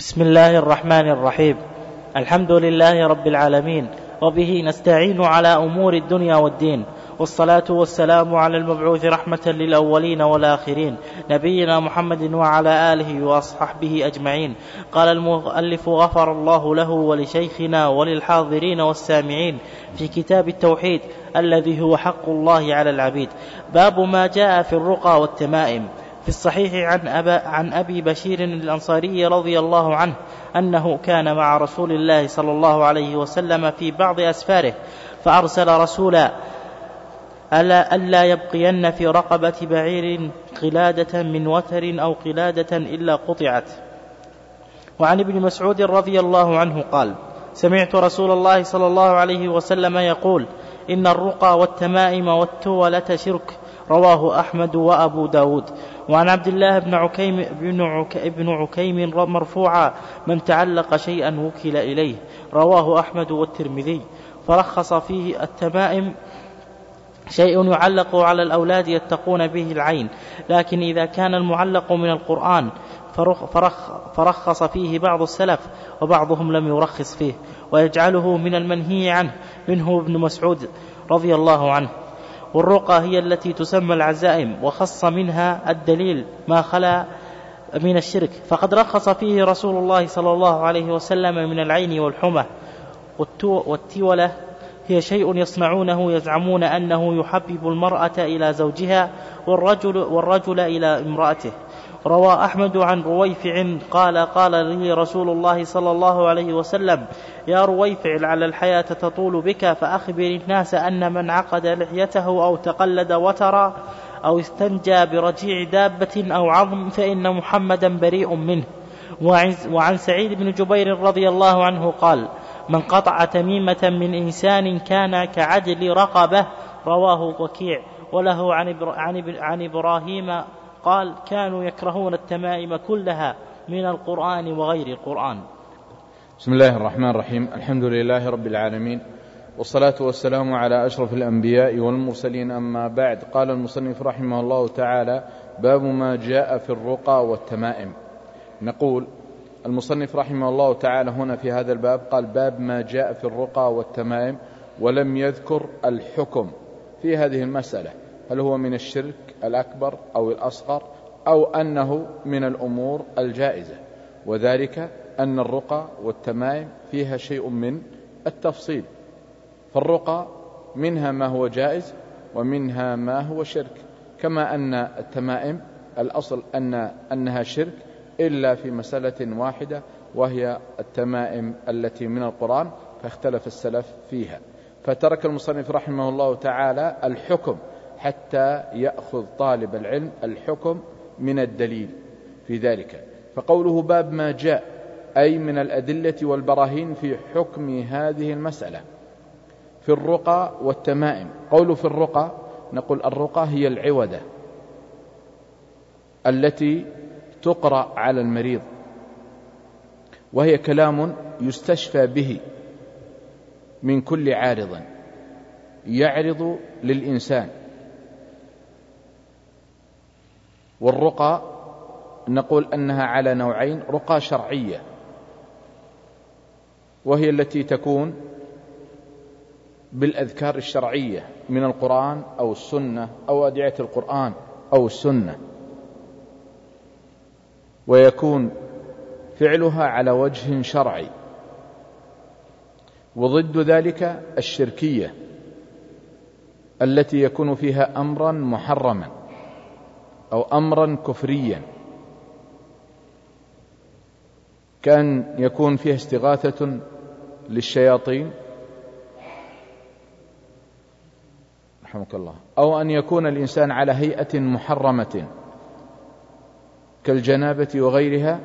بسم الله الرحمن الرحيم. الحمد لله رب العالمين، وبه نستعين على أمور الدنيا والدين، والصلاة والسلام على المبعوث رحمة للأولين والآخرين، نبينا محمد وعلى آله وأصحابه أجمعين. قال المؤلف غفر الله له ولشيخنا وللحاضرين والسامعين في كتاب التوحيد الذي هو حق الله على العبيد. باب ما جاء في الرقى والتمائم. في الصحيح عن أبي بشير الأنصاري رضي الله عنه أنه كان مع رسول الله صلى الله عليه وسلم في بعض أسفاره، فأرسل رسولا ألا يبقين في رقبة بعير قلادة من وتر أو قلادة إلا قطعت. وعن ابن مسعود رضي الله عنه قال: سمعت رسول الله صلى الله عليه وسلم يقول: إن الرقى والتمائم والتولة شرك. رواه أحمد وأبو داود. وعن عبد الله بن عكيم مرفوعا: من تعلق شيئا وكل إليه. رواه أحمد والترمذي. فرخص فيه التمائم شيء يعلق على الأولاد يتقون به العين، لكن إذا كان المعلق من القرآن فرخص فيه بعض السلف، وبعضهم لم يرخص فيه ويجعله من المنهي عنه، منه ابن مسعود رضي الله عنه. والرقى هي التي تسمى العزائم، وخص منها الدليل ما خلا من الشرك، فقد رخص فيه رسول الله صلى الله عليه وسلم من العين والحمى. والتولة هي شيء يصنعونه يزعمون أنه يحبب المرأة إلى زوجها والرجل إلى امرأته. روى أحمد عن رويفع قال لي رسول الله صلى الله عليه وسلم: يا رويفع، لعل الحياة تطول بك، فأخبر الناس أن من عقد لحيته أو تقلد وترا أو استنجى برجيع دابة أو عظم فإن محمدا بريء منه. وعن سعيد بن جبير رضي الله عنه قال: من قطع تميمة من إنسان كان كعدل رقبة. رواه وكيع. وله عن إبراهيم قال: كانوا يكرهون التمائم كلها من القرآن وغير القرآن. بسم الله الرحمن الرحيم. الحمد لله رب العالمين، والصلاة والسلام على أشرف الأنبياء والمرسلين، أما بعد. قال المصنف رحمه الله تعالى: باب ما جاء في الرقى والتمائم. نقول المصنف رحمه الله تعالى هنا في هذا الباب قال: باب ما جاء في الرقى والتمائم، ولم يذكر الحكم في هذه المسألة، هل هو من الشرك الأكبر أو الأصغر، أو أنه من الأمور الجائزة، وذلك أن الرقى والتمائم فيها شيء من التفصيل. فالرقى منها ما هو جائز ومنها ما هو شرك، كما أن التمائم الأصل أنها شرك، إلا في مسألة واحدة، وهي التمائم التي من القرآن، فاختلف السلف فيها. فترك المصنف رحمه الله تعالى الحكم حتى يأخذ طالب العلم الحكم من الدليل في ذلك. فقوله باب ما جاء أي من الأدلة والبراهين في حكم هذه المسألة في الرقى والتمائم. قوله في الرقى، نقول الرقى هي العودة التي تقرأ على المريض، وهي كلام يستشفى به من كل عارض يعرض للإنسان. والرقى نقول أنها على نوعين: رقى شرعية، وهي التي تكون بالأذكار الشرعية من القرآن أو السنة أو أدعية القرآن أو السنة، ويكون فعلها على وجه شرعي. وضد ذلك الشركية التي يكون فيها أمرا محرما أو أمرا كفريا، كان يكون فيها استغاثة للشياطين رحمك الله، أو أن يكون الإنسان على هيئة محرمة كالجنابة وغيرها،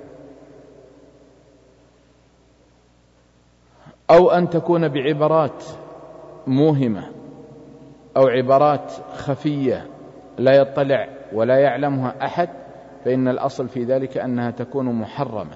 أو أن تكون بعبارات موهمة أو عبارات خفية لا يطلع ولا يعلمها أحد، فإن الأصل في ذلك أنها تكون محرمة.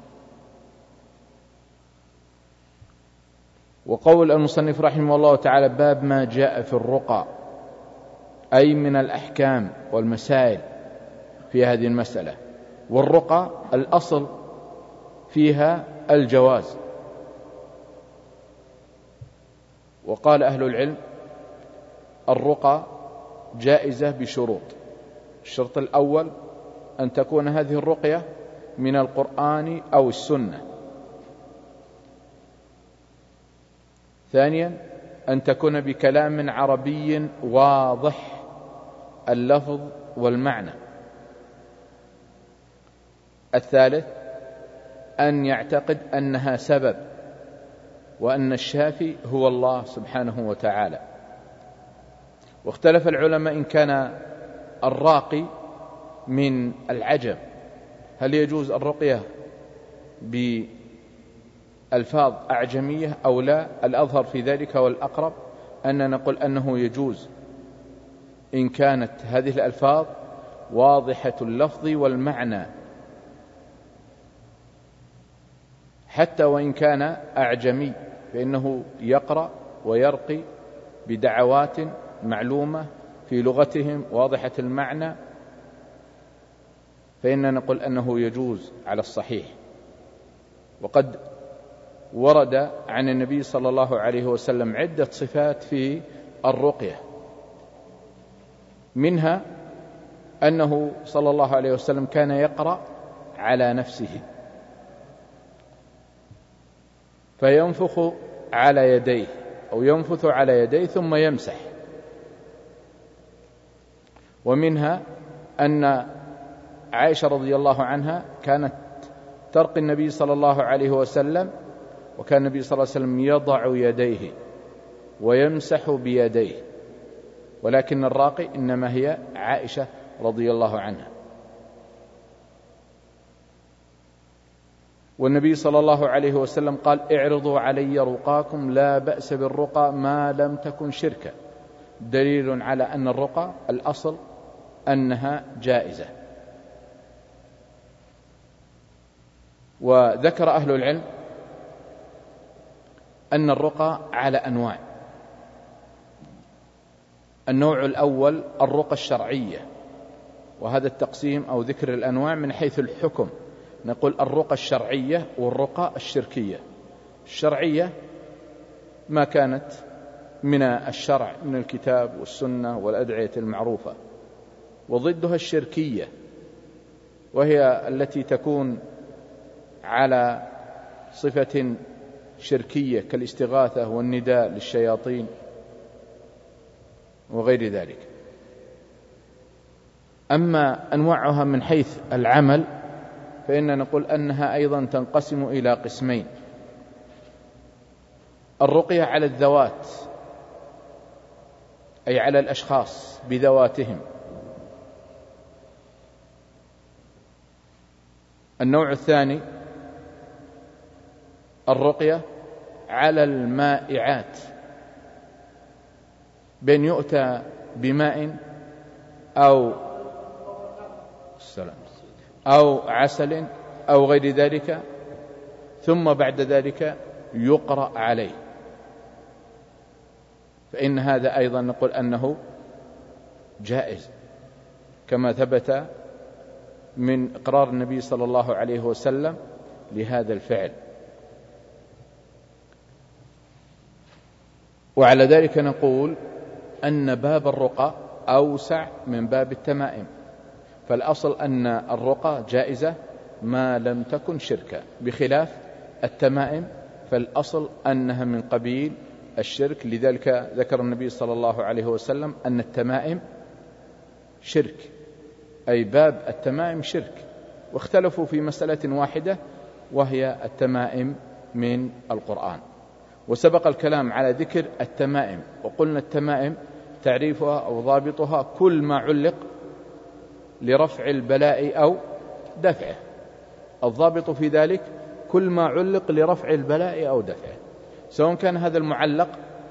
وقول المصنف رحمه الله تعالى: باب ما جاء في الرقى، أي من الأحكام والمسائل في هذه المسألة. والرقى الأصل فيها الجواز. وقال أهل العلم الرقى جائزة بشروط. الشرط الأول أن تكون هذه الرقية من القرآن أو السنة. ثانيا أن تكون بكلام عربي واضح اللفظ والمعنى. الثالث أن يعتقد أنها سبب وأن الشافي هو الله سبحانه وتعالى. واختلف العلماء إن كان الراقي من العجم هل يجوز الرقية بألفاظ أعجمية أو لا. الأظهر في ذلك والأقرب أن نقول أنه يجوز إن كانت هذه الألفاظ واضحة اللفظ والمعنى، حتى وإن كان أعجمي فإنه يقرأ ويرقي بدعوات معلومة في لغتهم واضحة المعنى، فإننا نقول أنه يجوز على الصحيح. وقد ورد عن النبي صلى الله عليه وسلم عدة صفات في الرقية، منها أنه صلى الله عليه وسلم كان يقرأ على نفسه فينفخ على يديه أو ينفث على يديه ثم يمسح. ومنها أن عائشة رضي الله عنها كانت ترقي النبي صلى الله عليه وسلم، وكان النبي صلى الله عليه وسلم يضع يديه ويمسح بيديه، ولكن الراقي إنما هي عائشة رضي الله عنها. والنبي صلى الله عليه وسلم قال اعرضوا علي رقاكم لا بأس بالرقى ما لم تكن شركا، دليل على أن الرقى الأصل أنها جائزة. وذكر أهل العلم أن الرقى على أنواع. النوع الأول الرقى الشرعية، وهذا التقسيم أو ذكر الأنواع من حيث الحكم. نقول الرقى الشرعية والرقى الشركية. الشرعية ما كانت من الشرع من الكتاب والسنة والأدعية المعروفة، وضدها الشركية وهي التي تكون على صفة شركية كالاستغاثة والنداء للشياطين وغير ذلك. أما أنواعها من حيث العمل فإننا نقول أنها أيضا تنقسم إلى قسمين: الرقية على الذوات أي على الأشخاص بذواتهم. النوع الثاني الرقية على المائعات، بأن يؤتى بماء أو عسل أو غير ذلك ثم بعد ذلك يقرأ عليه، فإن هذا أيضا نقول أنه جائز كما ثبت من إقرار النبي صلى الله عليه وسلم لهذا الفعل. وعلى ذلك نقول أن باب الرقى أوسع من باب التمائم، فالأصل أن الرقى جائزة ما لم تكن شركا، بخلاف التمائم فالأصل أنها من قبيل الشرك. لذلك ذكر النبي صلى الله عليه وسلم أن التمائم شرك، أي باب التمائم شرك. واختلفوا في مسألة واحدة وهي التمائم من القرآن. وسبق الكلام على ذكر التمائم، وقلنا التمائم تعريفها أو ضابطها كل ما علق لرفع البلاء أو دفعه. الضابط في ذلك كل ما علق لرفع البلاء أو دفعه، سواء كان هذا المعلق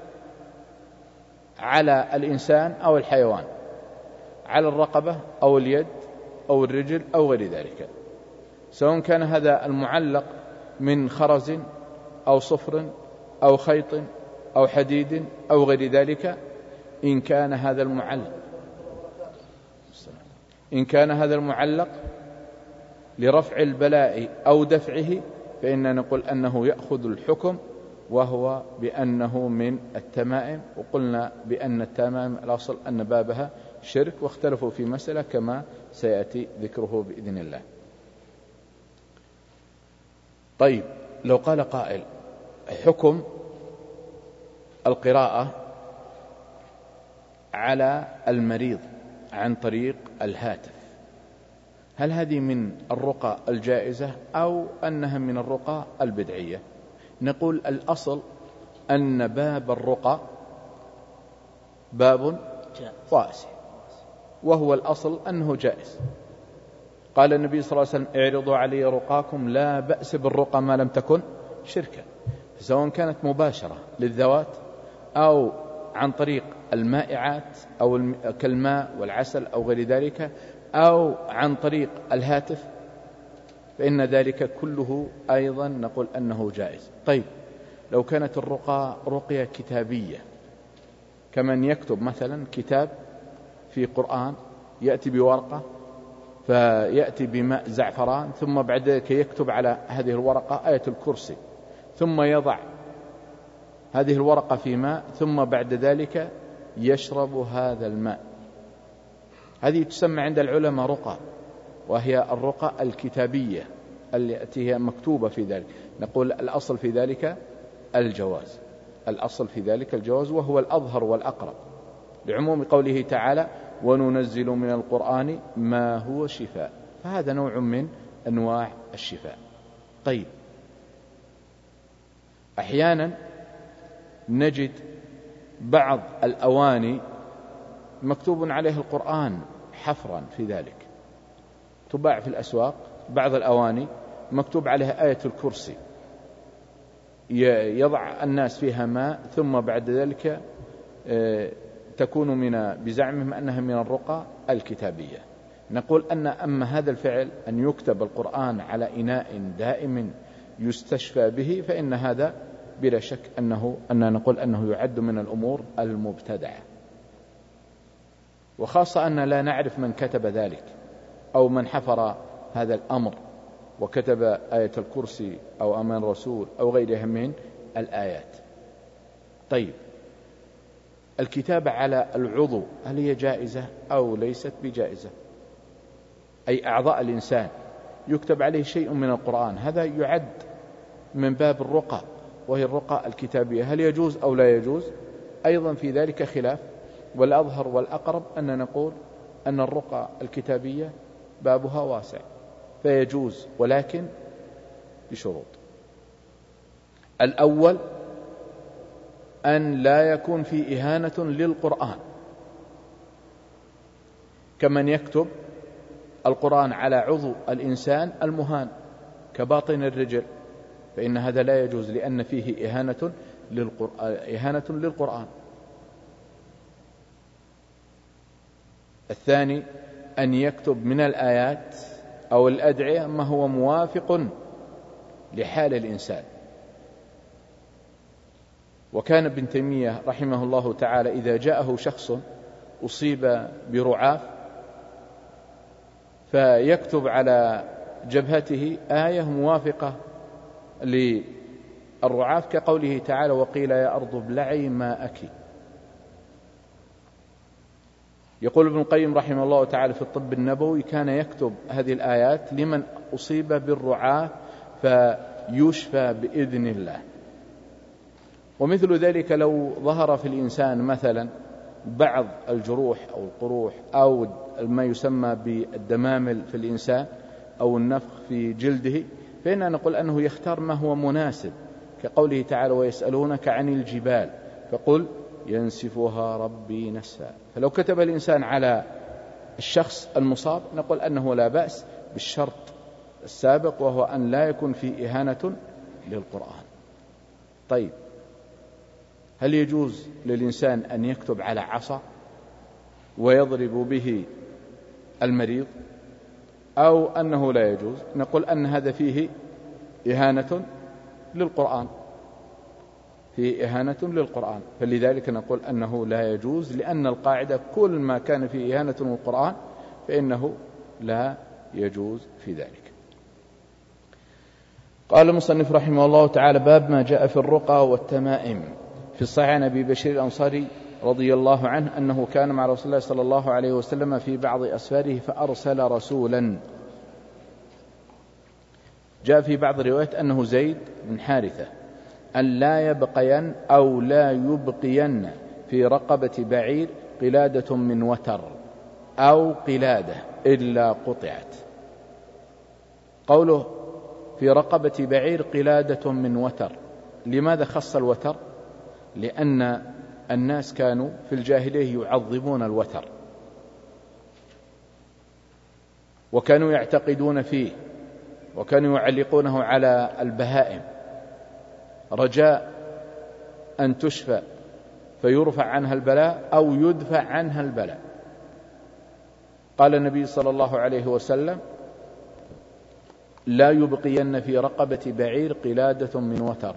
على الإنسان أو الحيوان، على الرقبة أو اليد أو الرجل أو غير ذلك، سواء كان هذا المعلق من خرز أو صفر أو خيط أو حديد أو غير ذلك. إن كان هذا المعلق لرفع البلاء أو دفعه فإننا نقول أنه يأخذ الحكم، وهو بأنه من التمائم. وقلنا بأن التمائم الأصل أن بابها شرك، واختلفوا في مسألة كما سيأتي ذكره بإذن الله. طيب، لو قال قائل: حكم القراءة على المريض عن طريق الهاتف، هل هذه من الرقى الجائزة أو أنها من الرقى البدعية؟ نقول الأصل أن باب الرقى باب واسع، وهو الأصل أنه جائز. قال النبي صلى الله عليه وسلم: اعرضوا علي رقاكم، لا بأس بالرقى ما لم تكن شركا. سواء كانت مباشرة للذوات أو عن طريق المائعات أو كالماء والعسل أو غير ذلك، أو عن طريق الهاتف، فإن ذلك كله أيضا نقول أنه جائز. طيب، لو كانت الرقى رقية كتابية، كمن يكتب مثلا كتاب في قرآن، يأتي بورقة فيأتي بماء زعفران، ثم بعد ذلك يكتب على هذه الورقة آية الكرسي، ثم يضع هذه الورقة في ماء، ثم بعد ذلك يشرب هذا الماء، هذه تسمى عند العلماء رقى، وهي الرقى الكتابية التي هي مكتوبة في ذلك. نقول الأصل في ذلك الجواز، الأصل في ذلك الجواز، وهو الأظهر والأقرب، لعموم قوله تعالى: وننزل من القرآن ما هو شفاء، فهذا نوع من أنواع الشفاء. طيب، أحيانا نجد بعض الأواني مكتوب عليها القرآن حفرا في ذلك، تباع في الأسواق بعض الأواني مكتوب عليها آية الكرسي، يضع الناس فيها ماء، ثم بعد ذلك تكون بزعمهم أنها من الرقى الكتابية. نقول أما هذا الفعل، أن يكتب القرآن على إناء دائم يستشفى به، فإن هذا بلا شك أننا نقول أنه يعد من الأمور المبتدعة، وخاصة أن لا نعرف من كتب ذلك أو من حفر هذا الأمر وكتب آية الكرسي أو أمان رسول أو غيرها من الآيات. طيب، الكتابة على العضو هل هي جائزة أو ليست بجائزة؟ أي أعضاء الإنسان يكتب عليه شيء من القرآن، هذا يعد من باب الرقى، وهي الرقى الكتابية، هل يجوز أو لا يجوز؟ أيضا في ذلك خلاف، والأظهر والأقرب أن نقول أن الرقى الكتابية بابها واسع فيجوز، ولكن بشروط. الأول أن لا يكون في إهانة للقرآن، كمن يكتب القرآن على عضو الإنسان المهان كباطن الرجل، فإن هذا لا يجوز، لأن فيه إهانة للقرآن. الثاني أن يكتب من الآيات أو الأدعية ما هو موافق لحال الإنسان. وكان ابن تيمية رحمه الله تعالى إذا جاءه شخص أصيب برعاف فيكتب على جبهته آية موافقة للرعاف، كقوله تعالى: وقيل يا أرض ابلعي ماءك. يقول ابن القيم رحمه الله تعالى في الطب النبوي: كان يكتب هذه الآيات لمن أصيب بالرعاف فيشفى بإذن الله. ومثل ذلك لو ظهر في الإنسان مثلا بعض الجروح أو القروح أو ما يسمى بالدمامل في الإنسان أو النفخ في جلده، فإننا نقول أنه يختار ما هو مناسب، كقوله تعالى: ويسألونك عن الجبال فقل ينسفها ربي نسفا. فلو كتب الإنسان على الشخص المصاب نقول أنه لا بأس، بالشرط السابق وهو أن لا يكون فيه إهانة للقرآن. طيب، هل يجوز للإنسان أن يكتب على عصا ويضرب به المريض أو أنه لا يجوز؟ نقول أن هذا فيه إهانة للقرآن، فيه إهانة للقرآن، فلذلك نقول أنه لا يجوز، لأن القاعدة كل ما كان فيه إهانة للقرآن فإنه لا يجوز في ذلك. قال المصنف رحمه الله تعالى: باب ما جاء في الرقى والتمائم. في الصحيح عن أبي بشير الأنصاري رضي الله عنه أنه كان مع رسول الله صلى الله عليه وسلم في بعض أسفاره فأرسل رسولا. جاء في بعض الروايات أنه زيد بن حارثة أن لا يبقين أو لا يبقين في رقبة بعير قلادة من وتر أو قلادة إلا قطعت. قوله في رقبة بعير قلادة من وتر، لماذا خص الوتر؟ لأن الناس كانوا في الجاهلية يعظمون الوتر وكانوا يعتقدون فيه وكانوا يعلقونه على البهائم رجاء أن تشفى فيرفع عنها البلاء أو يدفع عنها البلاء. قال النبي صلى الله عليه وسلم: لا يبقين في رقبة بعير قلادة من وتر.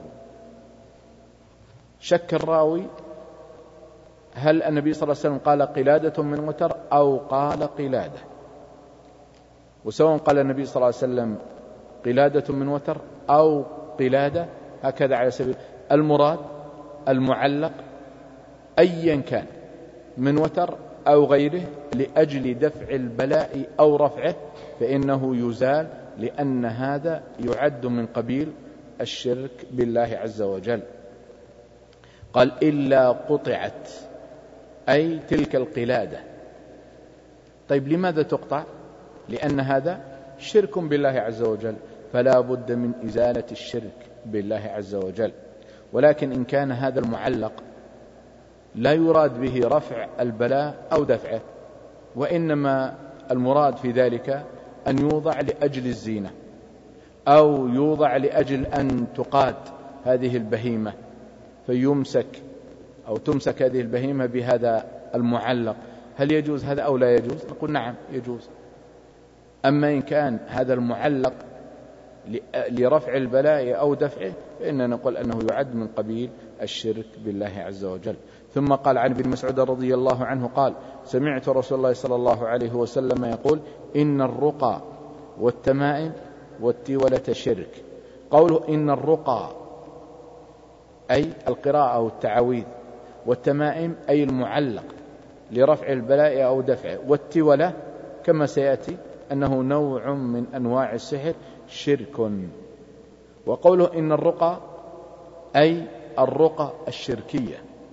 شك الراوي هل النبي صلى الله عليه وسلم قال قلادة من وتر أو قال قلادة، وسواء قال النبي صلى الله عليه وسلم قلادة من وتر أو قلادة هكذا على سبيل المراد المعلق أيا كان من وتر أو غيره لأجل دفع البلاء أو رفعه فإنه يزال، لأن هذا يعد من قبيل الشرك بالله عز وجل. قال: إلا قطعت، أي تلك القلادة. طيب لماذا تقطع؟ لأن هذا شرك بالله عز وجل، فلا بد من إزالة الشرك بالله عز وجل. ولكن إن كان هذا المعلق لا يراد به رفع البلاء أو دفعه، وإنما المراد في ذلك أن يوضع لأجل الزينة أو يوضع لأجل أن تقاد هذه البهيمة فيمسك أو تمسك هذه البهيمة بهذا المعلق، هل يجوز هذا أو لا يجوز؟ نقول نعم يجوز. أما إن كان هذا المعلق لرفع البلاء أو دفعه فإننا نقول أنه يعد من قبيل الشرك بالله عز وجل. ثم قال عن ابن مسعود رضي الله عنه قال: سمعت رسول الله صلى الله عليه وسلم يقول: إن الرقى والتمائم والتولة شرك. قوله إن الرقى أي القراءة أو التعاويذ، والتمائم أي المعلق لرفع البلاء أو دفعه، والتولة كما سيأتي أنه نوع من أنواع السحر شرك. وقوله إن الرقى أي الرقى الشركية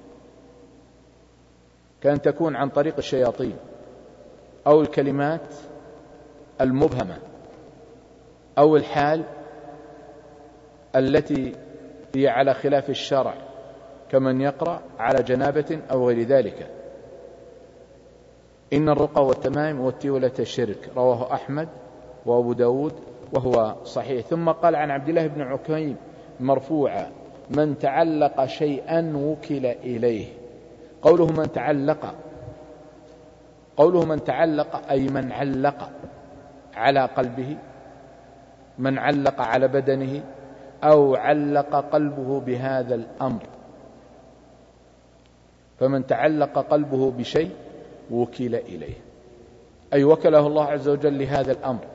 كان تكون عن طريق الشياطين أو الكلمات المبهمة أو الحال التي هي على خلاف الشرع كمن يقرأ على جنابة أو غير ذلك. إن الرقى والتمائم والتولة شرك، رواه أحمد وأبو داود وهو صحيح. ثم قال عن عبد الله بن عكيم مرفوعا: من تعلق شيئا وكل إليه. قوله من تعلق أي من علق على قلبه، من علق على بدنه، أو علق قلبه بهذا الأمر. فمن تعلق قلبه بشيء وكل إليه، أي وكله الله عز وجل لهذا الأمر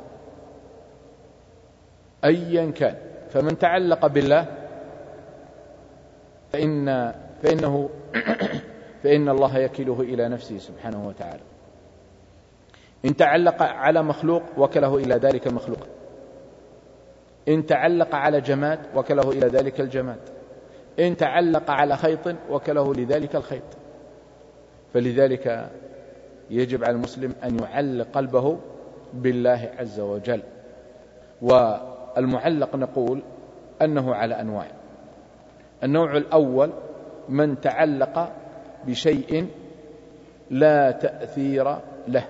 أيا كان. فمن تعلق بالله فإن الله يكله إلى نفسه سبحانه وتعالى. إن تعلق على مخلوق وكله إلى ذلك المخلوق، إن تعلق على جماد وكله إلى ذلك الجماد، إن تعلق على خيط وكله لذلك الخيط. فلذلك يجب على المسلم أن يعلق قلبه بالله عز وجل. والمعلق نقول أنه على أنواع. النوع الأول من تعلق بشيء لا تأثير له،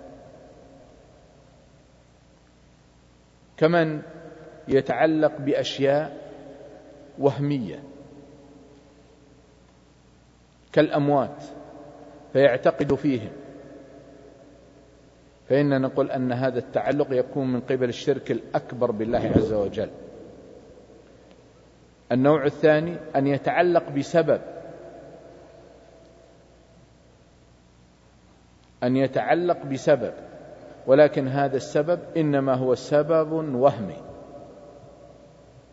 كمن يتعلق بأشياء وهمية كالأموات فيعتقد فيهم، فإننا نقول أن هذا التعلق يكون من قبل الشرك الأكبر بالله عز وجل. النوع الثاني أن يتعلق بسبب، ولكن هذا السبب إنما هو سبب وهمي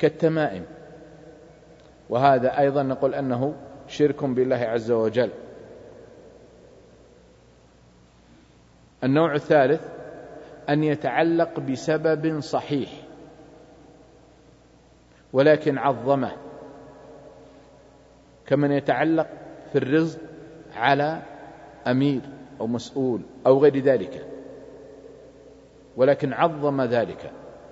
كالتمائم، وهذا أيضا نقول أنه شرك بالله عز وجل. النوع الثالث أن يتعلق بسبب صحيح ولكن عظمه، كمن يتعلق في الرزق على أمير أو مسؤول أو غير ذلك، ولكن عظم ذلك،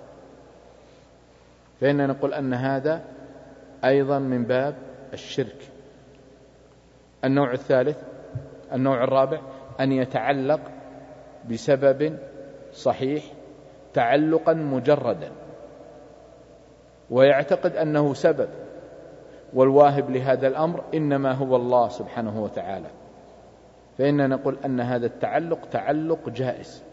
فإننا نقول أن هذا أيضا من باب الشرك. النوع الثالث، النوع الرابع، أن يتعلق بسبب صحيح تعلقا مجردا ويعتقد أنه سبب، والواهب لهذا الأمر إنما هو الله سبحانه وتعالى، فإننا نقول أن هذا التعلق تعلق جائز.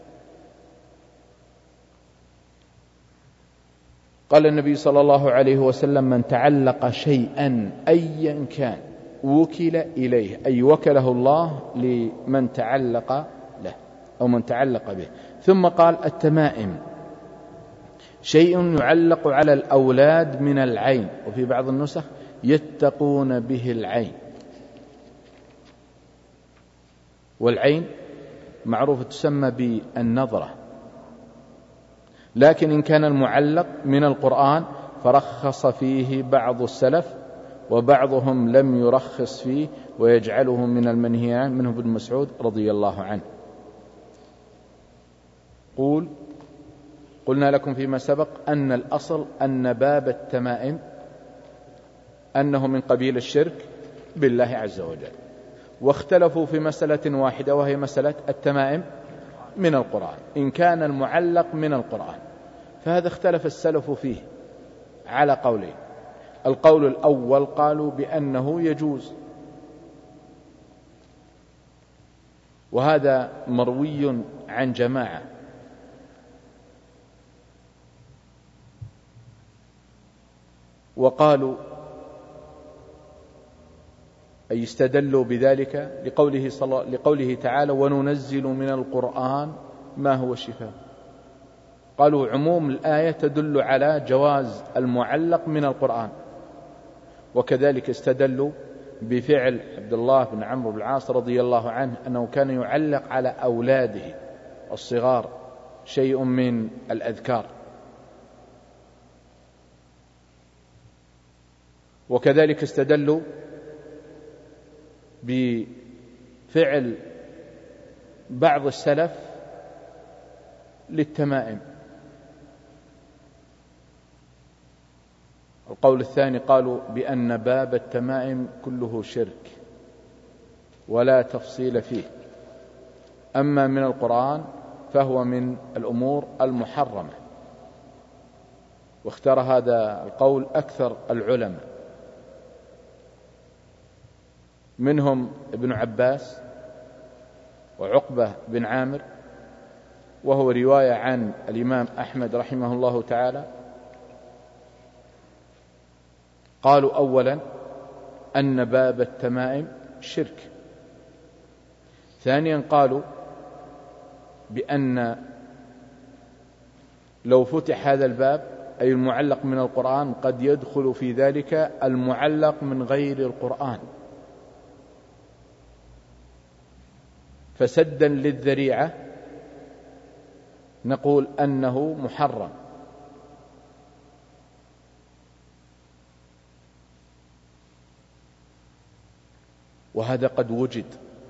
قال النبي صلى الله عليه وسلم: من تعلق شيئا أيا كان وكل إليه، أي وكله الله لمن تعلق له أو من تعلق به. ثم قال: التمائم شيء يعلق على الأولاد من العين، وفي بعض النسخ يتقون به العين، والعين معروفة تسمى بالنظرة، لكن إن كان المعلق من القرآن فرخص فيه بعض السلف، وبعضهم لم يرخص فيه ويجعله من المنهي عنه، منه ابن مسعود رضي الله عنه. قلنا لكم فيما سبق أن الأصل أن باب التمائم أنه من قبيل الشرك بالله عز وجل، واختلفوا في مسألة واحدة وهي مسألة التمائم من القرآن، إن كان المعلق من القرآن، فهذا اختلف السلف فيه على قولين. القول الأول قالوا بأنه يجوز، وهذا مروي عن جماعة، وقالوا أي استدلوا بذلك لقوله تعالى: وننزل من القرآن ما هو شفاء. قالوا عموم الآية تدل على جواز المعلق من القرآن، وكذلك استدلوا بفعل عبد الله بن عمرو بن العاص رضي الله عنه أنه كان يعلق على أولاده الصغار شيء من الأذكار، وكذلك استدلوا بفعل بعض السلف للتمائم. القول الثاني قالوا بأن باب التمائم كله شرك ولا تفصيل فيه، أما من القرآن فهو من الأمور المحرمة، واختار هذا القول أكثر العلماء، منهم ابن عباس وعقبة بن عامر، وهو رواية عن الإمام أحمد رحمه الله تعالى. قالوا أولا أن باب التمائم شرك، ثانيا قالوا بأن لو فتح هذا الباب أي المعلق من القرآن قد يدخل في ذلك المعلق من غير القرآن، فسدا للذريعة نقول أنه محرم. وهذا قد وجد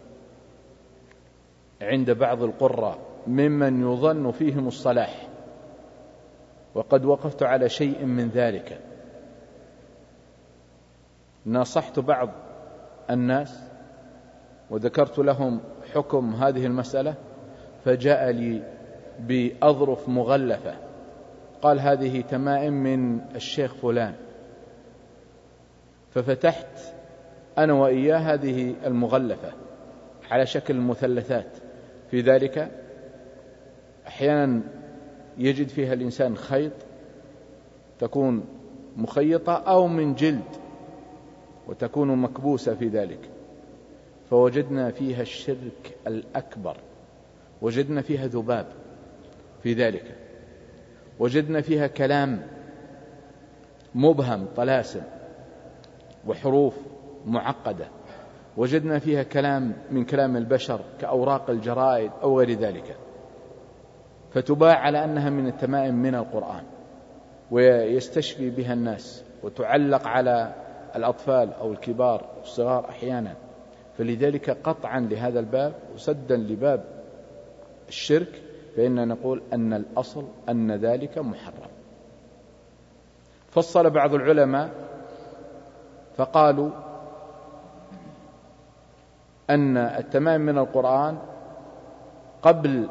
عند بعض القراء ممن يظن فيهم الصلاح، وقد وقفت على شيء من ذلك. ناصحت بعض الناس وذكرت لهم حكم هذه المسألة، فجاء لي بأظرف مغلفة، قال هذه تمائم من الشيخ فلان، ففتحت أنا وإياه هذه المغلفة على شكل مثلثات، في ذلك أحيانا يجد فيها الإنسان خيط تكون مخيطة أو من جلد وتكون مكبوسة في ذلك، فوجدنا فيها الشرك الأكبر، وجدنا فيها ذباب في ذلك، وجدنا فيها كلام مبهم طلاسم وحروف معقدة وجدنا فيها كلام من كلام البشر كأوراق الجرائد أو غير ذلك، فتباع على أنها من التمائم من القرآن ويستشفي بها الناس وتعلق على الأطفال أو الكبار والصغار أحيانا. فلذلك قطعا لهذا الباب وسدا لباب الشرك فإننا نقول أن الأصل أن ذلك محرم. فصل بعض العلماء فقالوا أن التمائم من القرآن قبل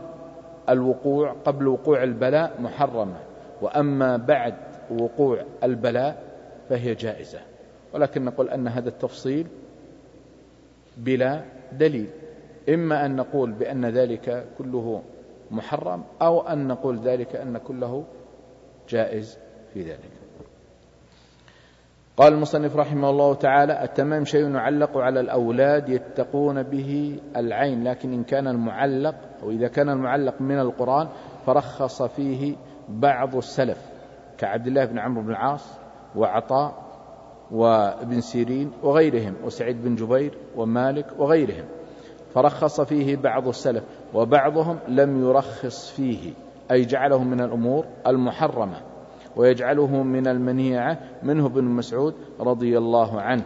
وقوع البلاء محرمة، وأما بعد وقوع البلاء فهي جائزة. ولكن نقول أن هذا التفصيل بلا دليل، إما أن نقول بأن ذلك كله محرم أو أن نقول ذلك أن كله جائز في ذلك. قال المصنف رحمه الله تعالى: التمام شيء يعلق على الأولاد يتقون به العين، لكن إن كان المعلق أو إذا كان المعلق من القرآن فرخص فيه بعض السلف كعبد الله بن عمرو بن العاص وعطاء وابن سيرين وغيرهم وسعيد بن جبير ومالك وغيرهم، فرخص فيه بعض السلف، وبعضهم لم يرخص فيه، أي جعله من الأمور المحرمة ويجعله من المنيعة، منه ابن مسعود رضي الله عنه.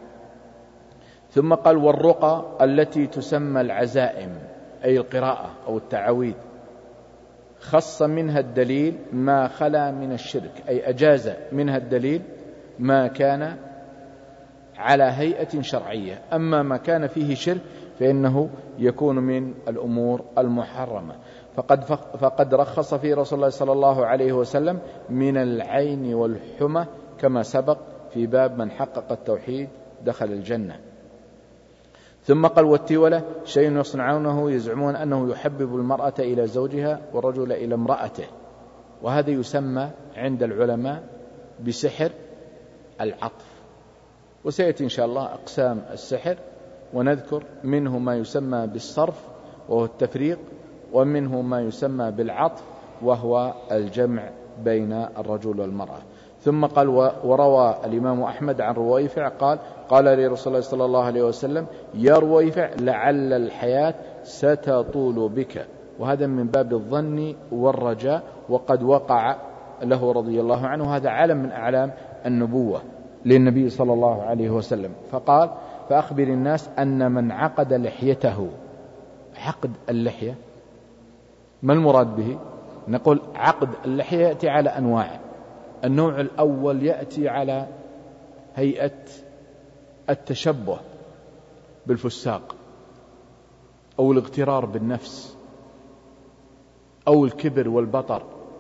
ثم قال: والرقى التي تسمى العزائم، أي القراءة أو التعاويذ، خص منها الدليل ما خلا من الشرك، أي أجاز منها الدليل ما كان على هيئة شرعية، أما ما كان فيه شرك فإنه يكون من الأمور المحرمة. فقد رخص فيه رسول الله صلى الله عليه وسلم من العين والحمى كما سبق في باب من حقق التوحيد دخل الجنة. ثم قال: والتولة شيء يصنعونه يزعمون أنه يحبب المرأة إلى زوجها والرجل إلى امرأته، وهذا يسمى عند العلماء بسحر العطف، وسيأتي إن شاء الله أقسام السحر، ونذكر منه ما يسمى بالصرف وهو التفريق، ومنه ما يسمى بالعطف وهو الجمع بين الرجل والمرأة. ثم قال: وروى الإمام أحمد عن رويفع قال: قال لي رسول الله صلى الله عليه وسلم: يا رويفع لعل الحياة ستطول بك، وهذا من باب الظن والرجاء، وقد وقع له رضي الله عنه، هذا علم من أعلام النبوة للنبي صلى الله عليه وسلم. فقال: فأخبر الناس أن من عقد لحيته. عقد اللحية ما المراد به؟ نقول عقد اللحية يأتي على أنواع. النوع الأول يأتي على هيئة التشبه بالفساق أو الاغترار بالنفس أو الكبر والبطر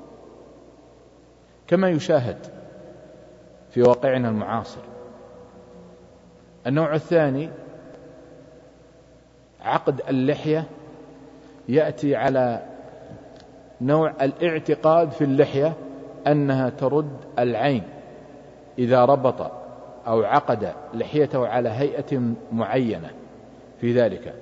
كما يشاهد في واقعنا المعاصر. النوع الثاني عقد اللحية يأتي على نوع الاعتقاد في اللحية أنها ترد العين إذا ربط أو عقد لحيته على هيئة معينة في ذلك.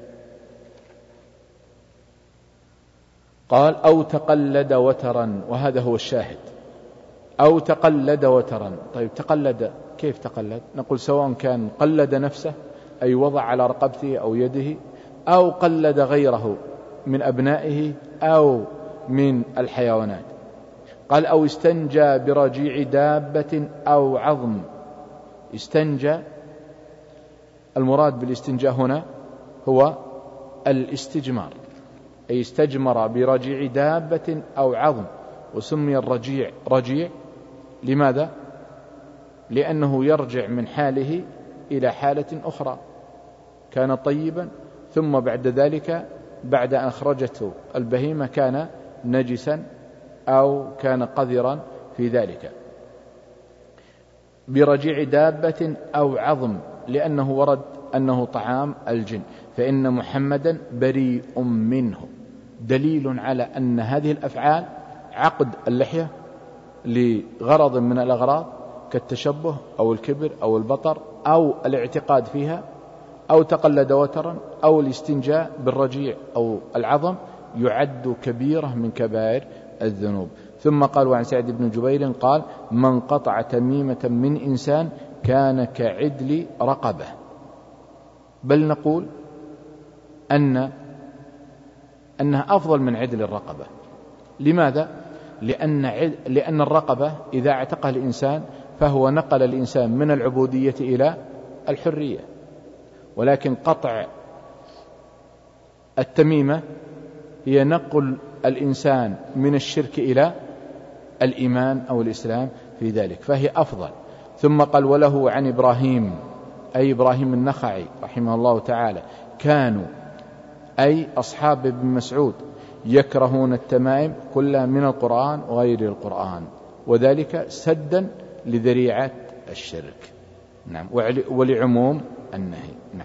قال: أو تقلد وترا، وهذا هو الشاهد، أو تقلد وترا. طيب تقلد، كيف تقلد؟ نقول سواء كان قلد نفسه أي وضع على رقبته أو يده، أو قلد غيره من أبنائه أو من الحيوانات. قال: أو استنجى برجيع دابة أو عظم. استنجى، المراد بالاستنجاء هنا هو الاستجمار، أي استجمر برجيع دابة أو عظم. وسمي الرجيع رجيع لماذا؟ لأنه يرجع من حاله إلى حالة أخرى، كان طيبا ثم بعد ذلك بعد أن أخرجته البهيمة كان نجسا أو كان قذرا في ذلك. برجيع دابة أو عظم، لأنه ورد أنه طعام الجن، فإن محمدا بريء منه، دليل على أن هذه الأفعال عقد اللحية لغرض من الأغراض كالتشبه أو الكبر أو البطر أو الاعتقاد فيها، أو تقلد وترا، أو الاستنجاء بالرجيع أو العظم، يعد كبيرة من كبائر الذنوب. ثم قال: وعن سعد بن جبير قال: من قطع تميمة من إنسان كان كعدل رقبة. بل نقول أنها أفضل من عدل الرقبة. لماذا؟ لأن الرقبة إذا اعتقها الإنسان فهو نقل الإنسان من العبودية إلى الحرية، ولكن قطع التميمة هي نقل الإنسان من الشرك إلى الإيمان أو الإسلام في ذلك، فهي أفضل. ثم قال: وله عن إبراهيم، أي إبراهيم النخعي رحمه الله تعالى، كانوا أي أصحاب ابن مسعود يكرهون التمائم كلها من القرآن وغير القرآن، وذلك سدا لذريعة الشرك. نعم. ولعموم النهي. نعم.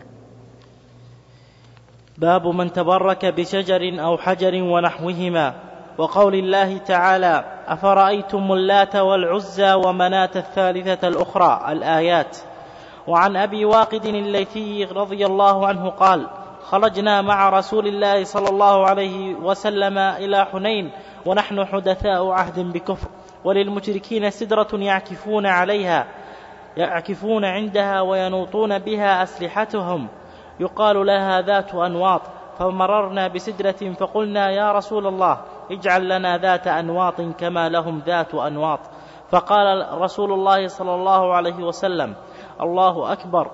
باب من تبرك بشجر أو حجر ونحوهما، وقول الله تعالى: أفرأيتم اللات والعزى ومناة الثالثة الأخرى، الآيات. وعن أبي واقد الليثي رضي الله عنه قال: خرجنا مع رسول الله صلى الله عليه وسلم إلى حنين ونحن حدثاء عهد بكفر، وللمشركين سدرة يعكفون عندها وينوطون بها أسلحتهم، يقال لها ذات أنواط. فمررنا بسدرة فقلنا: يا رسول الله، اجعل لنا ذات أنواط كما لهم ذات أنواط. فقال رسول الله صلى الله عليه وسلم: الله أكبر،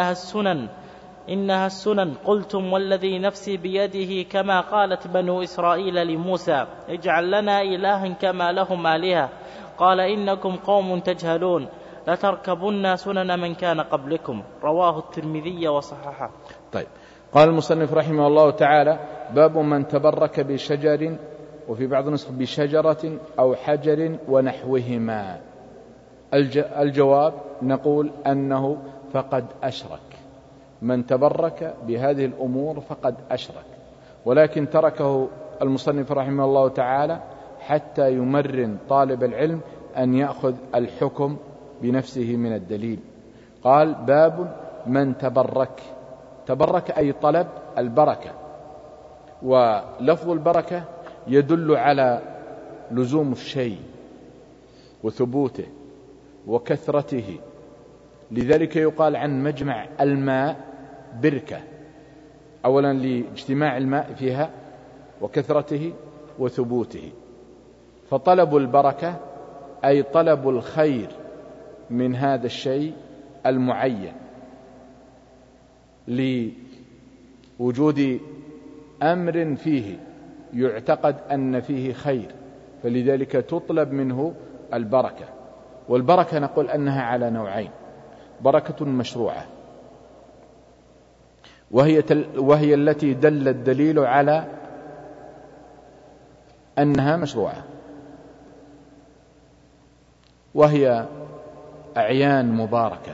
إنها السنن. قلتم والذي نفسي بيده، كما قالت بنو إسرائيل لموسى: اجعل لنا إلها كما لهم آلهة. قال: إنكم قوم تجهلون، لتركبن سنن من كان قبلكم. رواه الترمذي وصححه. طيب. قال المصنف رحمه الله تعالى: باب من تبرك بشجر، وفي بعض النسخ بشجرة أو حجر ونحوهما. الجواب نقول أنه فقد أشرك. من تبرك بهذه الأمور فقد أشرك، ولكن تركه المصنف رحمه الله تعالى حتى يمرن طالب العلم أن يأخذ الحكم بنفسه من الدليل. قال: باب من تبرك أي طلب البركة، ولفظ البركة يدل على لزوم الشيء وثبوته وكثرته، لذلك يقال عن مجمع الماء بركة، أولا لاجتماع الماء فيها وكثرته وثبوته. فطلب البركة أي طلب الخير من هذا الشيء المعين لوجود أمر فيه يعتقد أن فيه خير، فلذلك تطلب منه البركة. والبركة نقول أنها على نوعين: بركة مشروعة، وهي التي دل الدليل على أنها مشروعة، وهي أعيان مباركة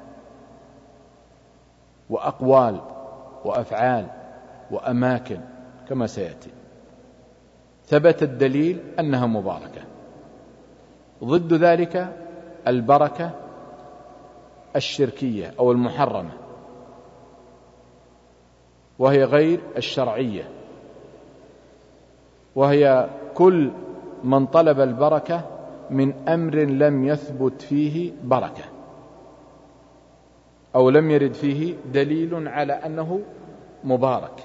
وأقوال وأفعال وأماكن كما سيأتي، ثبت الدليل أنها مباركة. ضد ذلك البركة الشركية أو المحرمة، وهي غير الشرعية، وهي كل من طلب البركة من أمر لم يثبت فيه بركة أو لم يرد فيه دليل على أنه مبارك.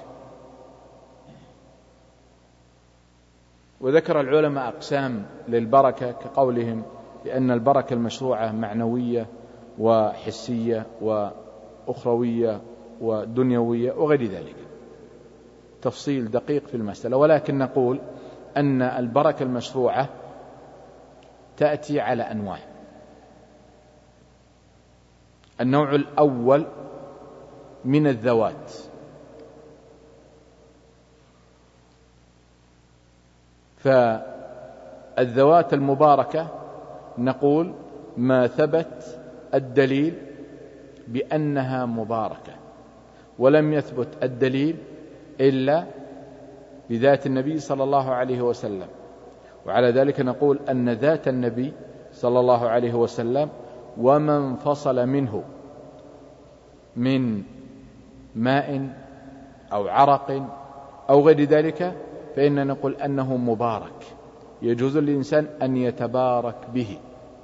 وذكر العلماء أقسام للبركة كقولهم بأن البركة المشروعة معنوية وحسية وأخروية ودنيوية وغير ذلك، تفصيل دقيق في المسألة. ولكن نقول أن البركة المشروعة تأتي على أنواع. النوع الأول من الذوات، فالذوات المباركة نقول ما ثبت الدليل بأنها مباركة، ولم يثبت الدليل إلا بذات النبي صلى الله عليه وسلم. وعلى ذلك نقول أن ذات النبي صلى الله عليه وسلم وما انفصل منه من ماء أو عرق أو غير ذلك فإننا نقول أنه مبارك، يجوز للإنسان أن يتبارك به،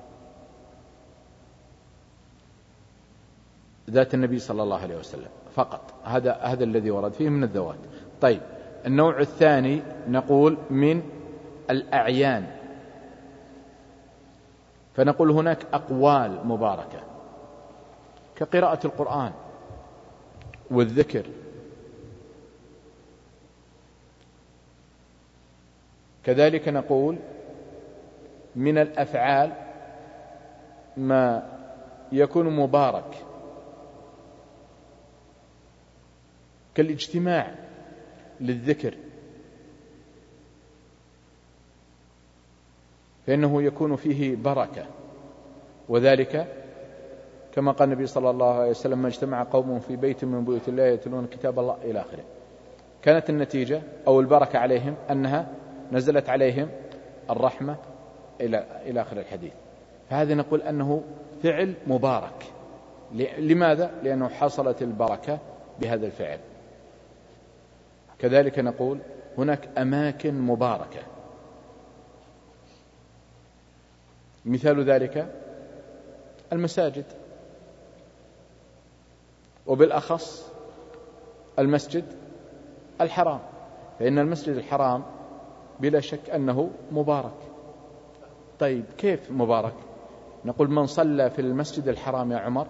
ذات النبي صلى الله عليه وسلم فقط، هذا الذي ورد فيه من الذوات. طيب، النوع الثاني نقول من الأعيان، فنقول هناك أقوال مباركة كقراءة القرآن والذكر، كذلك نقول من الأفعال ما يكون مبارك كالاجتماع للذكر، فإنه يكون فيه بركة، وذلك كما قال النبي صلى الله عليه وسلم: ما اجتمع قوم في بيت من بيوت الله يتلون كتاب الله إلى آخره. كانت النتيجة أو البركة عليهم أنها نزلت عليهم الرحمة إلى آخر الحديث. فهذا نقول أنه فعل مبارك. لماذا؟ لأنه حصلت البركة بهذا الفعل. كذلك نقول هناك أماكن مباركة، مثال ذلك المساجد، وبالأخص المسجد الحرام، فإن المسجد الحرام بلا شك أنه مبارك. طيب، كيف مبارك؟ نقول من صلى في المسجد الحرام يا عمر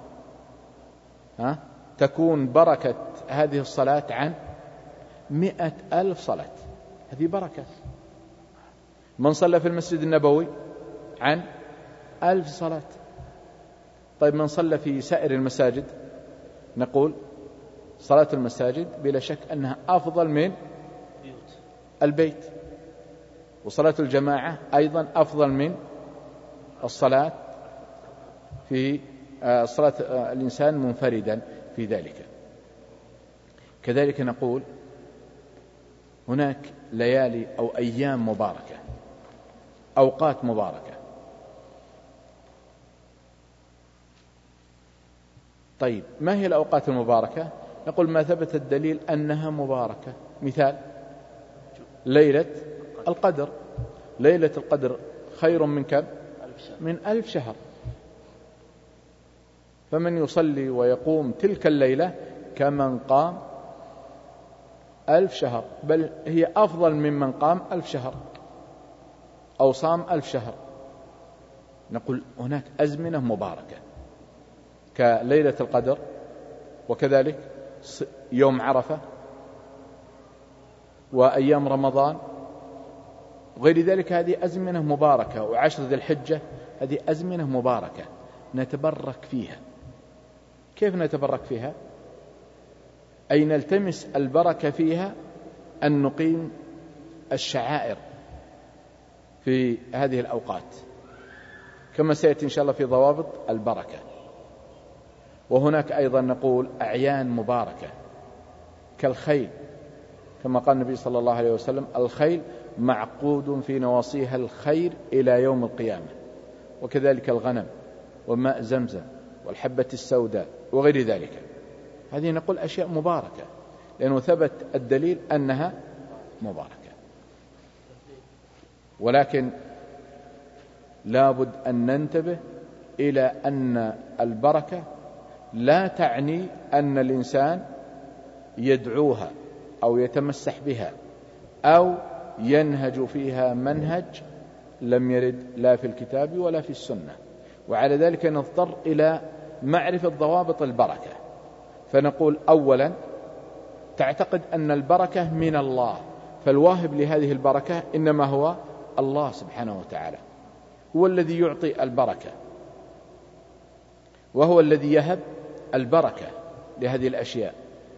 تكون بركة هذه الصلاة عن 100,000 صلاة، هذه بركة. من صلى في المسجد النبوي عن 1000 صلاة. طيب، من صلى في سائر المساجد، نقول صلاة المساجد بلا شك أنها أفضل من البيت، وصلاة الجماعة أيضا أفضل من الصلاة في صلاة الإنسان منفردا في ذلك. كذلك نقول هناك ليالي أو أيام مباركة، أوقات مباركة. طيب، ما هي الأوقات المباركة؟ نقول ما ثبت الدليل أنها مباركة. مثال ليلة القدر، ليلة القدر خير من كم؟ من 1000 شهر. فمن يصلي ويقوم تلك الليلة كمن قام 1000 شهر، بل هي أفضل ممن قام 1000 شهر أو صام 1000 شهر. نقول هناك أزمنة مباركة كليلة القدر، وكذلك يوم عرفة وأيام رمضان وغير ذلك، هذه أزمنة مباركة. وعشر ذي الحجة هذه أزمنة مباركة نتبرك فيها. كيف نتبرك فيها؟ أي نلتمس البركة فيها أن نقيم الشعائر في هذه الأوقات، كما سيأتي إن شاء الله في ضوابط البركة. وهناك أيضا نقول أعيان مباركة كالخيل، كما قال النبي صلى الله عليه وسلم: الخيل معقود في نواصيها الخير إلى يوم القيامة. وكذلك الغنم وماء زمزم والحبة السوداء وغير ذلك. هذه نقول أشياء مباركة لأنه ثبت الدليل أنها مباركة. ولكن لابد أن ننتبه إلى أن البركة لا تعني أن الإنسان يدعوها أو يتمسح بها أو ينهج فيها منهج لم يرد لا في الكتاب ولا في السنة. وعلى ذلك نضطر إلى معرفة ضوابط البركة. فنقول أولا تعتقد أن البركة من الله، فالواهب لهذه البركة إنما هو الله سبحانه وتعالى، هو الذي يعطي البركة وهو الذي يهب البركة لهذه الأشياء.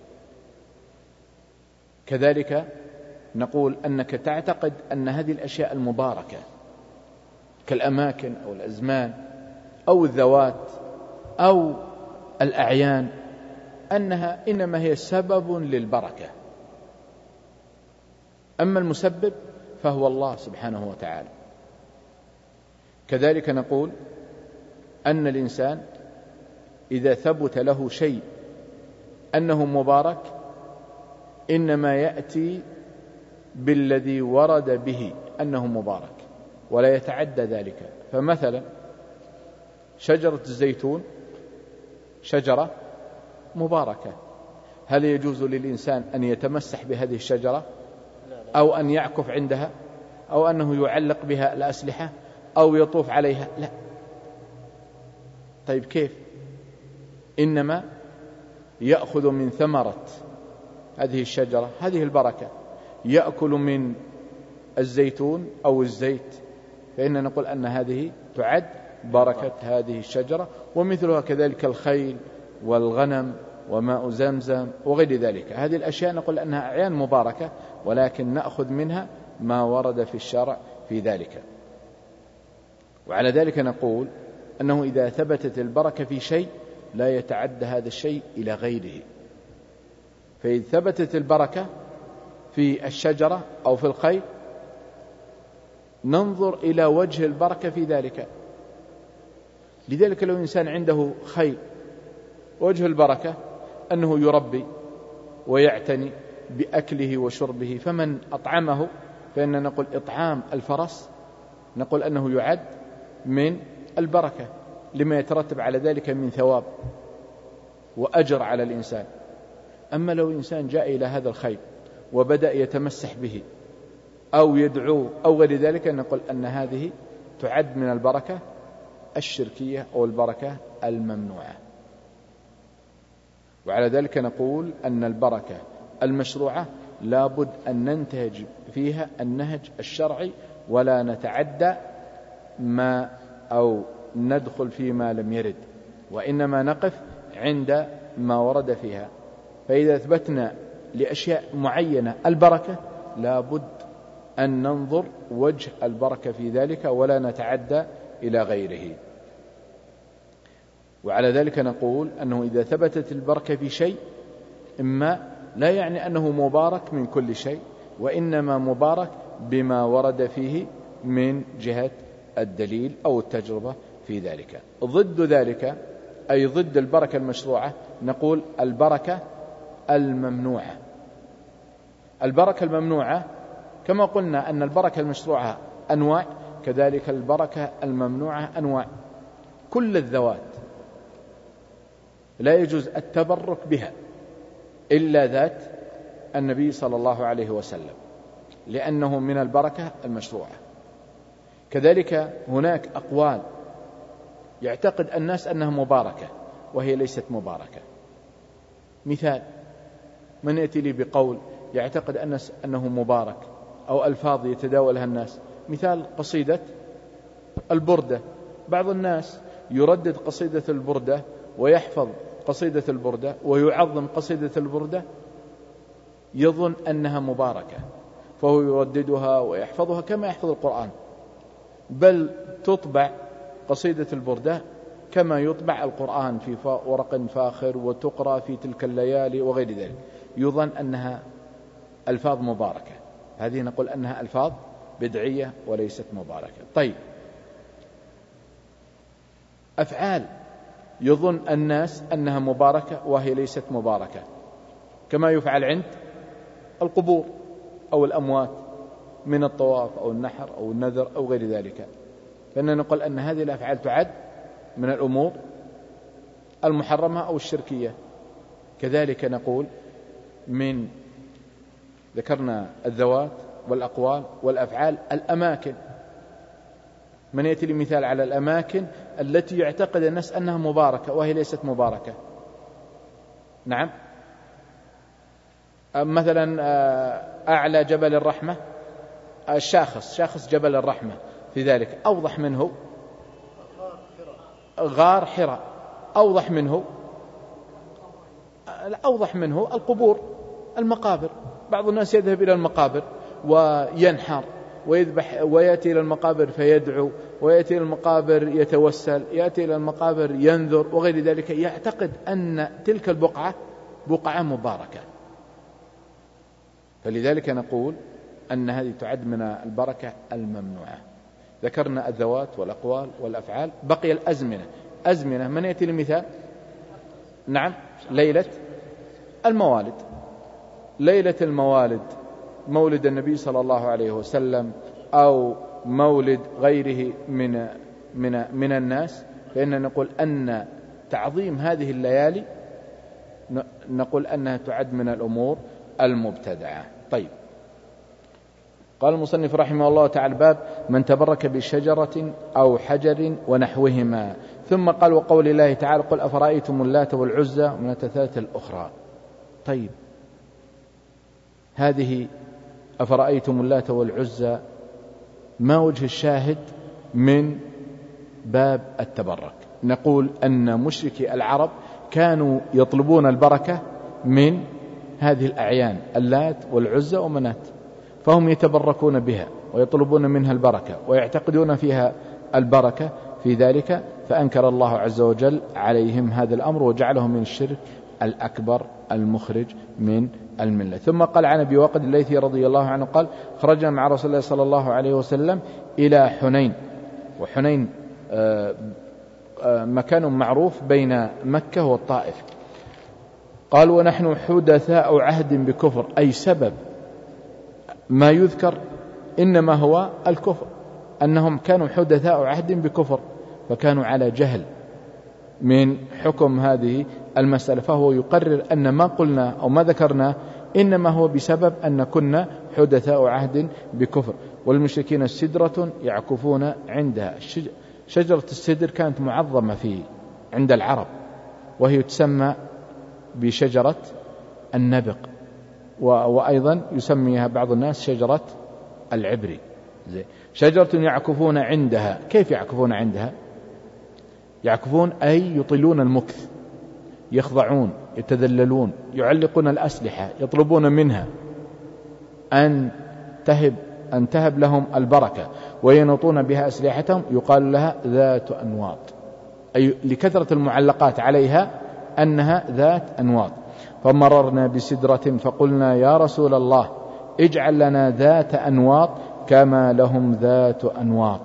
كذلك نقول أنك تعتقد أن هذه الأشياء المباركة كالأماكن أو الأزمان أو الذوات أو الأعيان أنها إنما هي سبب للبركة، أما المسبب فهو الله سبحانه وتعالى. كذلك نقول أن الإنسان إذا ثبت له شيء أنه مبارك إنما يأتي بالذي ورد به أنه مبارك. ولا يتعدى ذلك. فمثلا شجرة الزيتون شجرة مباركة، هل يجوز للإنسان أن يتمسح بهذه الشجرة أو أن يعكف عندها أو أنه يعلق بها الأسلحة أو يطوف عليها؟ لا. طيب كيف؟ إنما يأخذ من ثمرة هذه الشجرة هذه البركة، يأكل من الزيتون أو الزيت، فإننا نقول أن هذه تعد بركة هذه الشجرة. ومثلها كذلك الخيل والغنم وماء زمزم وغير ذلك، هذه الأشياء نقول أنها أعيان مباركة، ولكن نأخذ منها ما ورد في الشرع في ذلك. وعلى ذلك نقول أنه إذا ثبتت البركة في شيء لا يتعدى هذا الشيء إلى غيره. فإذا ثبتت البركة في الشجرة أو في الخيل ننظر إلى وجه البركة في ذلك. لذلك لو إنسان عنده خيل وجه البركة أنه يربي ويعتني بأكله وشربه، فمن أطعمه فإننا نقول إطعام الفرس نقول أنه يعد من البركة لما يترتب على ذلك من ثواب وأجر على الإنسان. أما لو إنسان جاء إلى هذا الخيل وبدأ يتمسح به أو يدعوه أو غير ذلك نقول أن هذه تعد من البركة الشركية أو البركة الممنوعة. وعلى ذلك نقول أن البركة المشروعة لابد أن ننتهج فيها النهج الشرعي ولا نتعدى ما أو ندخل فيما لم يرد، وإنما نقف عند ما ورد فيها. فإذا أثبتنا لأشياء معينة البركة لابد أن ننظر وجه البركة في ذلك ولا نتعدى إلى غيره. وعلى ذلك نقول أنه إذا ثبتت البركة في شيء إما لا يعني أنه مبارك من كل شيء، وإنما مبارك بما ورد فيه من جهة الدليل أو التجربة في ذلك. ضد ذلك أي ضد البركة المشروعة نقول البركة الممنوعة. البركة الممنوعة كما قلنا أن البركة المشروعة أنواع، كذلك البركة الممنوعة أنواع. كل الذوات لا يجوز التبرك بها إلا ذات النبي صلى الله عليه وسلم لأنه من البركة المشروعة. كذلك هناك أقوال يعتقد الناس أنها مباركة وهي ليست مباركة. مثال من يأتي لي بقول يعتقد الناس أنه مبارك أو ألفاظ يتداولها الناس، مثال قصيدة البردة. بعض الناس يردد قصيدة البردة ويحفظ قصيدة البردة ويعظم قصيدة البردة يظن أنها مباركة فهو يرددها ويحفظها كما يحفظ القرآن، بل تطبع قصيدة البردة كما يطبع القرآن في ورق فاخر وتقرأ في تلك الليالي وغير ذلك، يظن أنها ألفاظ مباركة. هذه نقول أنها ألفاظ بدعية وليست مباركة. طيب أفعال يظن الناس أنها مباركة وهي ليست مباركة، كما يفعل عند القبور أو الأموات من الطواف أو النحر أو النذر أو غير ذلك، فإننا نقول أن هذه الأفعال تعد من الأمور المحرمة أو الشركية. كذلك نقول من ذكرنا الذوات والأقوال والأفعال الأماكن. من يأتي لي مثال على الأماكن التي يعتقد الناس أنها مباركة وهي ليست مباركة؟ نعم، مثلا أعلى جبل الرحمة، شاخص جبل الرحمة، في ذلك أوضح منه غار حراء، أوضح منه القبور المقابر. بعض الناس يذهب إلى المقابر وينحر ويذبح ويأتي إلى المقابر فيدعو، ويأتي إلى المقابر يتوسل، يأتي إلى المقابر ينذر وغير ذلك، يعتقد أن تلك البقعة بقعة مباركة. فلذلك نقول أن هذه تعد من البركة الممنوعة. ذكرنا الذوات والأقوال والأفعال، بقي الأزمنة. من يأتي المثال؟ نعم، ليلة الموالد. ليلة الموالد، مولد النبي صلى الله عليه وسلم أو مولد غيره من الناس، فإننا نقول أن تعظيم هذه الليالي نقول أنها تعد من الأمور المبتدعة. طيب، قال المصنف رحمه الله تعالى: باب من تبرك بشجرة أو حجر ونحوهما. ثم قال: وقول الله تعالى: قل أفرأيتم اللات والعزى ومناة الثالثة الأخرى. طيب، هذه أفرأيتم اللات والعزى ما وجه الشاهد من باب التبرك؟ نقول أن مشركي العرب كانوا يطلبون البركة من هذه الأعيان اللات والعزى ومناة، فهم يتبركون بها ويطلبون منها البركة ويعتقدون فيها البركة في ذلك، فأنكر الله عز وجل عليهم هذا الأمر وجعلهم من الشرك الأكبر المخرج من الملة. ثم قال عن أبي واقد الليثي رضي الله عنه قال: خرجنا مع رسول الله صلى الله عليه وسلم إلى حنين، وحنين مكان معروف بين مكة والطائف. قال: ونحن حدثاء عهد بكفر، أي سبب ما يذكر إنما هو الكفر، أنهم كانوا حدثاء عهد بكفر، فكانوا على جهل من حكم هذه المسألة، فهو يقرر أن ما قلنا أو ما ذكرنا إنما هو بسبب أن كنا حدثاء عهد بكفر. والمشركين سدرة يعكفون عندها. شجرة السدر كانت معظمة عند العرب، وهي تسمى بشجرة النبق، وأيضا يسميها بعض الناس شجرة العبري. شجرة يعكفون عندها. كيف يعكفون عندها؟ يعكفون أي يطيلون المكث، يخضعون، يتذللون، يعلقون الأسلحة، يطلبون منها أن تهب لهم البركة، وينطون بها أسلحتهم. يقال لها ذات أنواط، أي لكثرة المعلقات عليها أنها ذات أنواط. فمررنا بسدرة فقلنا: يا رسول الله، اجعل لنا ذات أنواط كما لهم ذات أنواط.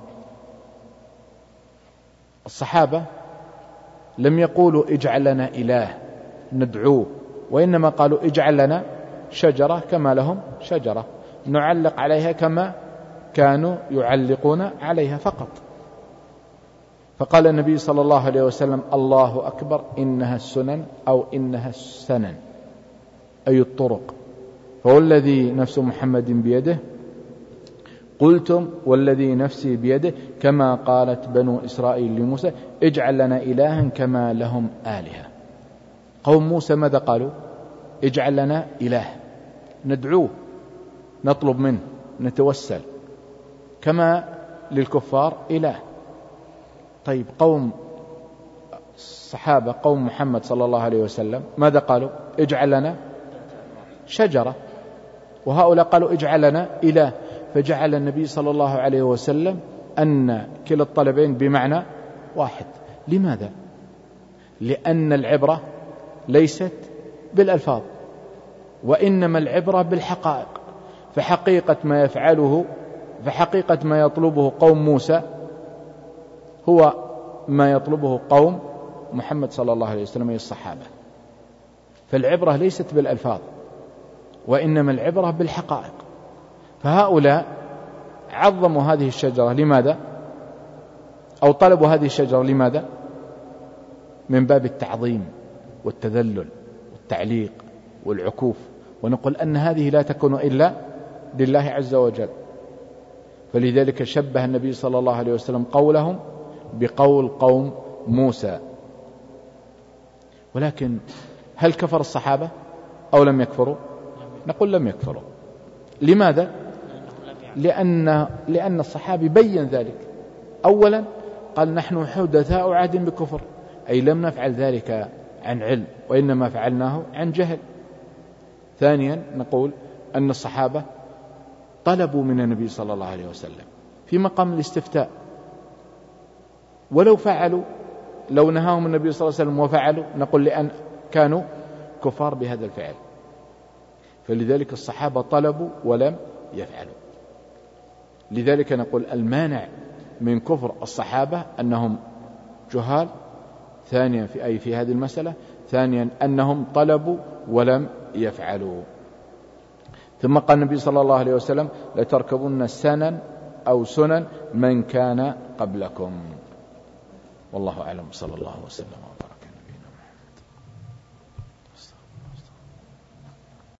الصحابة لم يقولوا اجعل لنا إله ندعوه، وإنما قالوا اجعل لنا شجرة كما لهم شجرة نعلق عليها كما كانوا يعلقون عليها فقط. فقال النبي صلى الله عليه وسلم: الله أكبر، إنها السنن أو إنها السنن، أي الطرق. فوالذي نفس محمد بيده قلتم والذي نفسي بيده كما قالت بنو إسرائيل لموسى: اجعل لنا إلها كما لهم آلهة. قوم موسى ماذا قالوا؟ اجعل لنا إله ندعوه، نطلب منه، نتوسل، كما للكفار إله. طيب، قوم الصحابة قوم محمد صلى الله عليه وسلم ماذا قالوا؟ اجعل لنا شجرة. وهؤلاء قالوا اجعل لنا إله. فجعل النبي صلى الله عليه وسلم أن كلا الطلبين بمعنى واحد. لماذا؟ لأن العبرة ليست بالألفاظ، وإنما العبرة بالحقائق. فحقيقة ما يطلبه قوم موسى هو ما يطلبه قوم محمد صلى الله عليه وسلم أي الصحابة. فالعبرة ليست بالألفاظ، وإنما العبرة بالحقائق. فهؤلاء عظموا هذه الشجرة لماذا؟ أو طلبوا هذه الشجرة لماذا؟ من باب التعظيم والتذلل والتعليق والعكوف. ونقول أن هذه لا تكون إلا لله عز وجل. فلذلك شبه النبي صلى الله عليه وسلم قولهم بقول قوم موسى. ولكن هل كفر الصحابة أو لم يكفروا؟ نقول لم يكفروا. لماذا؟ لأن الصحابي بين ذلك. أولا قال: نحن حدثاء عهد بكفر، أي لم نفعل ذلك عن علم، وإنما فعلناه عن جهل. ثانيا نقول أن الصحابة طلبوا من النبي صلى الله عليه وسلم في مقام الاستفتاء، ولو فعلوا، لو نهاهم النبي صلى الله عليه وسلم وفعلوا، نقول لأن كانوا كفار بهذا الفعل. فلذلك الصحابة طلبوا ولم يفعلوا. لذلك نقول المانع من كفر الصحابة أنهم جهال، ثانيا في هذه المسألة، ثانيا أنهم طلبوا ولم يفعلوا. ثم قال النبي صلى الله عليه وسلم: لتركبن سنن أو سنن من كان قبلكم. والله أعلم، صلى الله وسلم وبارك.